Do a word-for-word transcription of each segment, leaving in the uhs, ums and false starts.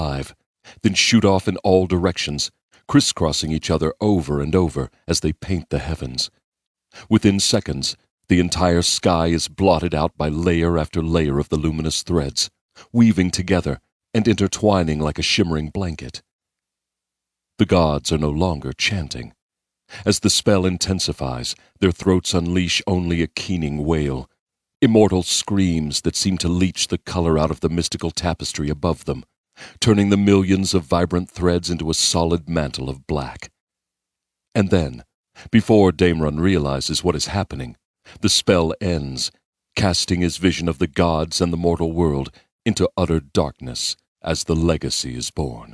alive, then shoot off in all directions, crisscrossing each other over and over as they paint the heavens. Within seconds, the entire sky is blotted out by layer after layer of the luminous threads, weaving together and intertwining like a shimmering blanket. The gods are no longer chanting. As the spell intensifies, their throats unleash only a keening wail, immortal screams that seem to leach the color out of the mystical tapestry above them, turning the millions of vibrant threads into a solid mantle of black. And then, before Daimron realizes what is happening, the spell ends, casting his vision of the gods and the mortal world into utter darkness as the legacy is born.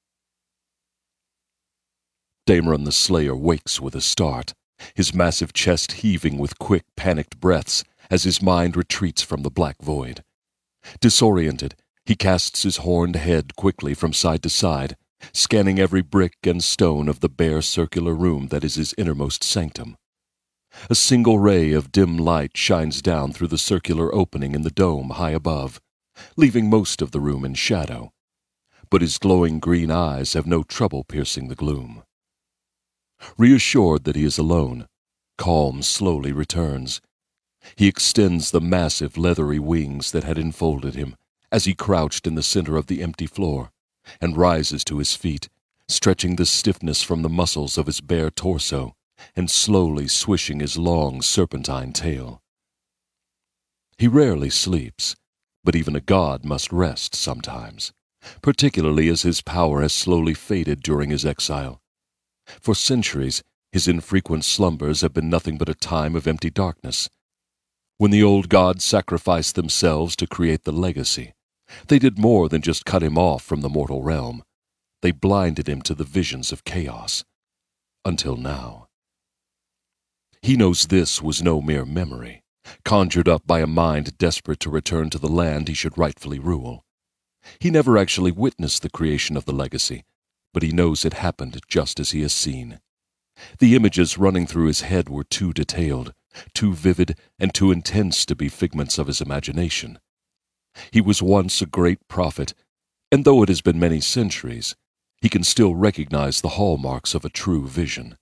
Daimron the Slayer wakes with a start, his massive chest heaving with quick, panicked breaths as his mind retreats from the black void. Disoriented, he casts his horned head quickly from side to side, scanning every brick and stone of the bare circular room that is his innermost sanctum. A single ray of dim light shines down through the circular opening in the dome high above, leaving most of the room in shadow. But his glowing green eyes have no trouble piercing the gloom. Reassured that he is alone, calm slowly returns. He extends the massive leathery wings that had enfolded him as he crouched in the center of the empty floor, and rises to his feet, stretching the stiffness from the muscles of his bare torso and slowly swishing his long serpentine tail. He rarely sleeps, but even a god must rest sometimes, particularly as his power has slowly faded during his exile. For centuries, his infrequent slumbers have been nothing but a time of empty darkness. When the old gods sacrificed themselves to create the legacy, they did more than just cut him off from the mortal realm. They blinded him to the visions of chaos. Until now. He knows this was no mere memory, conjured up by a mind desperate to return to the land he should rightfully rule. He never actually witnessed the creation of the legacy, but he knows it happened just as he has seen. The images running through his head were too detailed, too vivid, and too intense to be figments of his imagination. He was once a great prophet, and though it has been many centuries, he can still recognize the hallmarks of a true vision.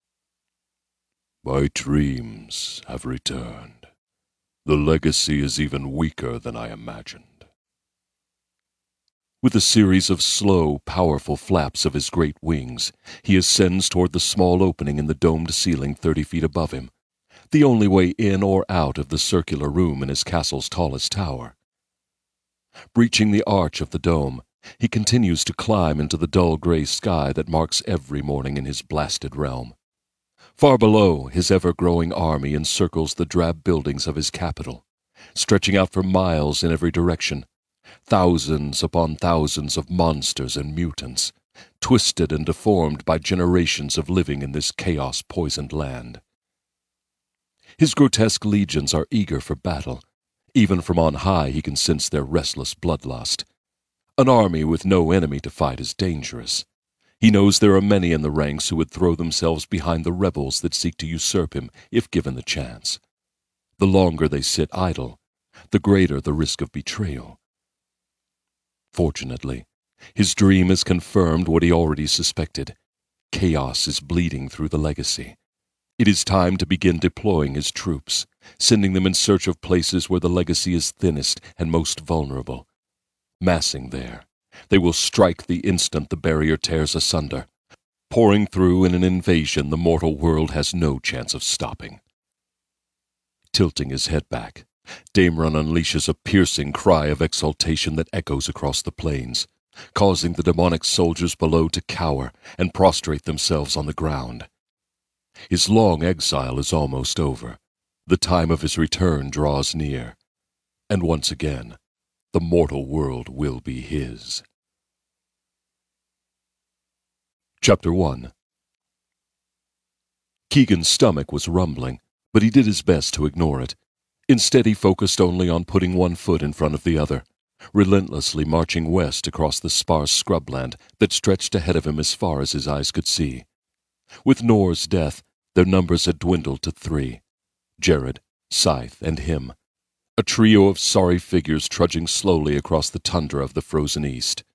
My dreams have returned. The legacy is even weaker than I imagined. With a series of slow, powerful flaps of his great wings, he ascends toward the small opening in the domed ceiling thirty feet above him, the only way in or out of the circular room in his castle's tallest tower. Breaching the arch of the dome, he continues to climb into the dull gray sky that marks every morning in his blasted realm. Far below, his ever-growing army encircles the drab buildings of his capital, stretching out for miles in every direction. Thousands upon thousands of monsters and mutants, twisted and deformed by generations of living in this chaos-poisoned land. His grotesque legions are eager for battle. Even from on high he can sense their restless bloodlust. An army with no enemy to fight is dangerous. He knows there are many in the ranks who would throw themselves behind the rebels that seek to usurp him if given the chance. The longer they sit idle, the greater the risk of betrayal. Fortunately, his dream has confirmed what he already suspected. Chaos is bleeding through the legacy. It is time to begin deploying his troops, sending them in search of places where the legacy is thinnest and most vulnerable. Massing there, they will strike the instant the barrier tears asunder. Pouring through in an invasion the mortal world has no chance of stopping. Tilting his head back, Daimron unleashes a piercing cry of exultation that echoes across the plains, causing the demonic soldiers below to cower and prostrate themselves on the ground. His long exile is almost over. The time of his return draws near, and once again, the mortal world will be his. Chapter one. Keegan's stomach was rumbling, but he did his best to ignore it. Instead, he focused only on putting one foot in front of the other, relentlessly marching west across the sparse scrubland that stretched ahead of him as far as his eyes could see. With Nor's death, their numbers had dwindled to three: Jared, Scythe, and him. A trio of sorry figures trudging slowly across the tundra of the frozen east.